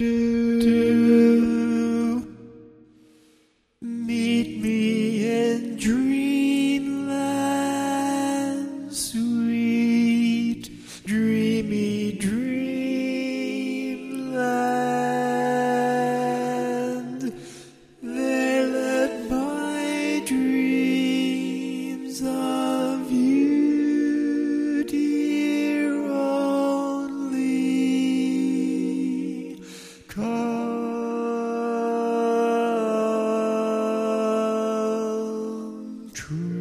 Meet me in dreamland, sweet, dreamy dreamland. There let my dreams of you, dear, only come true.